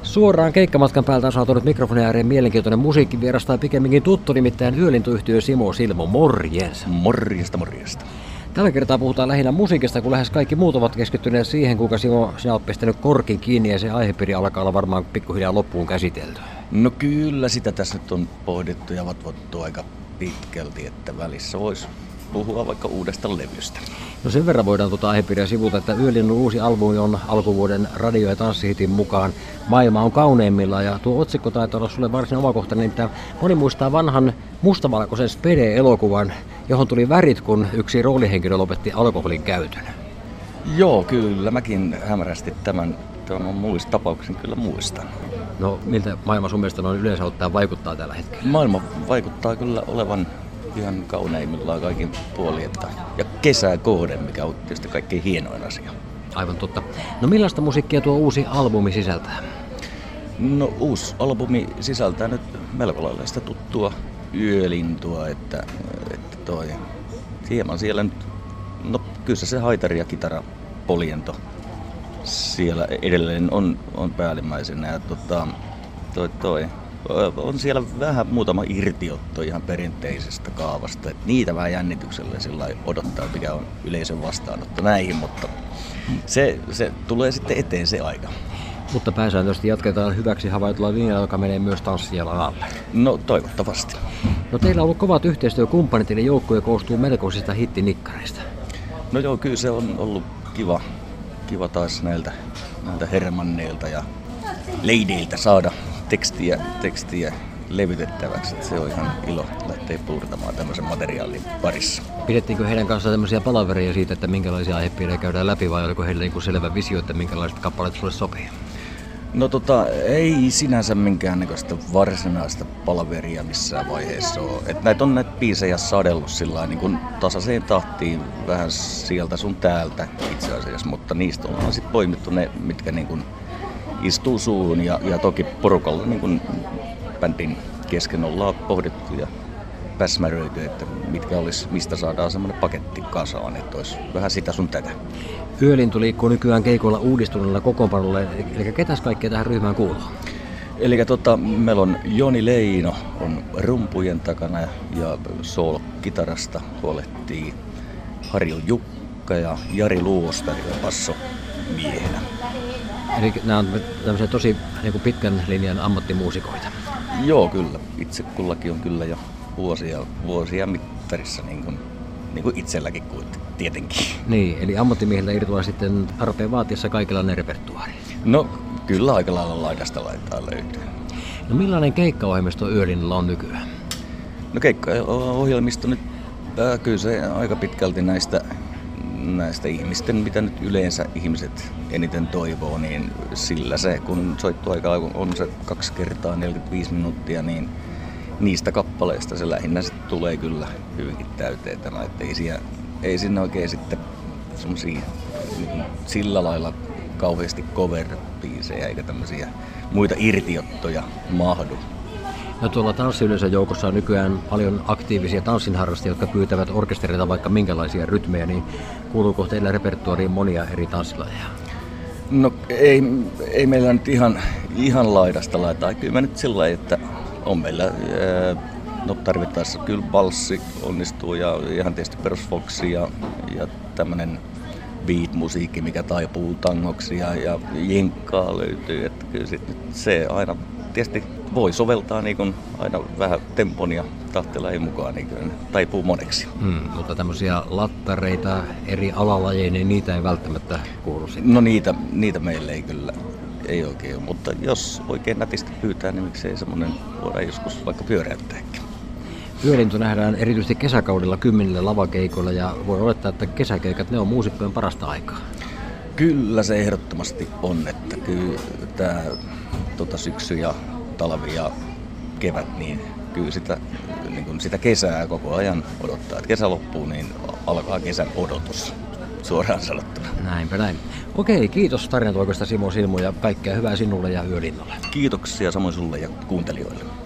Suoraan keikkamatkan päältä on saatunut mikrofonin ääreen mielenkiintoinen musiikkivieras tai pikemminkin tuttu, nimittäin Yölintuyhtiö Simo Silmo. Morjens. Morjesta. Tällä kertaa puhutaan lähinnä musiikista, kun lähes kaikki muut ovat keskittyneet siihen, kuinka Simo sinä olet pistänyt korkin kiinni ja se aihepiiri alkaa olla varmaan pikkuhiljaa loppuun käsitelty. No kyllä sitä tässä nyt on pohdittu ja vatvottu aika pitkälti, että välissä voisi puhua vaikka uudesta levystä. No sen verran voidaan tuota aihepiiriä sivuta, että Yölinnun uusi albumi on alkuvuoden radio- ja tanssihitin mukaan Maailma on kauneimmillaan, ja tuo otsikko taitaa olla sulle varsin omakohtainen, nimittäin moni muistaa vanhan mustavalkoisen Spede-elokuvan, johon tuli värit, kun yksi roolihenkilö lopetti alkoholin käytön. Joo, kyllä mäkin hämärästi tämän tapauksen kyllä muistan. No miltä maailma sun mielestä noin yleensä ottaen vaikuttaa tällä hetkellä? Maailma vaikuttaa kyllä olevan ihan kauneimmillaan kaikin puolin, ja kesää kohden, mikä on tietysti kaikkein hienoin asia. Aivan totta. No millaista musiikkia tuo uusi albumi sisältää? No uusi albumi sisältää nyt melko lailla sitä tuttua yölintua, että hieman siellä nyt, no kyllä se haitari ja kitara poljento siellä edelleen on päällimmäisenä, ja on siellä vähän muutama irtiotto ihan perinteisestä kaavasta, että niitä vähän jännityksellä sillä odottaa, mikä on yleisön vastaanotto näihin, mutta se tulee sitten eteen se aika. Mutta pääsääntöisesti jatketaan hyväksi havaitulla linjalla, joka menee myös tanssijalan alle. No toivottavasti. No teillä on ollut kovat yhteistyökumppanit, eli joukkue koostuu melkoisista hittinikkareista. No joo, kyllä se on ollut kiva taas näiltä hermanneilta ja leideiltä saada tekstiä levytettäväksi. Se on ihan ilo lähteä puurtamaan tämmöisen materiaalin parissa. Pidettiinkö heidän kanssaan tämmöisiä palavereja siitä, että minkälaisia aihepiirejä käydään läpi, vai oliko heillä niin selvä visio, että minkälaiset kappaleet sulle sopii? No ei sinänsä minkäännäköistä varsinaista palaveria missään vaiheessa ole. Et näitä biisejä sadellut sillä niin kuin tasaiseen tahtiin vähän sieltä sun täältä itse asiassa, mutta niistä on sitten poimittu ne, mitkä niin kuin istuu suuhun, ja toki porukalla niin kuin bändin kesken ollaan pohdittu ja päsmäröity, että mistä saadaan semmoinen paketti kasaan, että olisi vähän sitä sun tätä. Yölintu liikkuu nykyään keikoilla uudistuneella kokoonpanolla, eli ketäs kaikkea tähän ryhmään kuuluu? Eli meillä on Joni Leino on rumpujen takana, ja soul-kitarasta huolehtii Harju Jukka ja Jari Luostari on bassomiehenä. Eli nämä on tämmöisiä tosi niin kuin pitkän linjan ammattimuusikoita. Joo, kyllä. Itse kullakin on kyllä jo vuosia mittarissa, niin kuin itselläkin kuin tietenkin. Niin, eli ammattimiehiltä irtoaa sitten tarpeen vaatiessa kaikenlainen repertuaari. No, kyllä aika lailla laidasta laitaa löytyy. No millainen keikkaohjelmisto Yölinnalla on nykyään? No keikkaohjelmisto nyt, kyllä se aika pitkälti näistä ihmisten, mitä nyt yleensä ihmiset eniten toivoo, niin sillä se, kun soittoaika on se 2 kertaa 45 minuuttia, niin niistä kappaleista se lähinnä sitten tulee kyllä hyvinkin täyteen tämä, että ei siinä oikein sitten semmosia sillä lailla kauheasti cover-biisejä eikä tämmöisiä muita irtiottoja mahdu. No tuolla tanssiyleisön joukossa on nykyään paljon aktiivisia tanssinharrastajia, jotka pyytävät orkestereita vaikka minkälaisia rytmejä, niin kuuluuko teillä repertuariin monia eri tanssilajeja? No ei meillä nyt ihan laidasta laitaa. Kyllä mä nyt sillä lailla, että on meillä tarvittaessa kyllä valssi onnistuu ja ihan tietysti perusfoksi ja tämmönen beat-musiikki, mikä taipuu tangoksi ja jenkkaa löytyy. Että kyllä se aina tietysti voi soveltaa niin kun aina vähän tempon ja tahtelajin mukaan, niin kyllä taipuu moneksi. Mutta tämmöisiä lattareita eri alalajeja, niin niitä ei välttämättä kuulu sitten. No niitä meille ei oikein ole, mutta jos oikein nätisti pyytää, niin miksei semmoinen voidaan joskus vaikka pyöräyttääkin. Yölintu nähdään erityisesti kesäkaudella 10 lavakeikoilla, ja voi olettaa, että kesäkeikat ne on muusikkojen parasta aikaa. Kyllä se ehdottomasti on, että kyllä tämä syksy ja talvi ja kevät, niin kyllä sitä kesää koko ajan odottaa. Että kesä loppuu, niin alkaa kesän odotus, suoraan sanottuna. Näinpä näin. Okei, kiitos tarinatoikosta Simo Silmo, ja kaikkea hyvää sinulle ja Yölinnolle. Kiitoksia samoin sulle ja kuuntelijoille.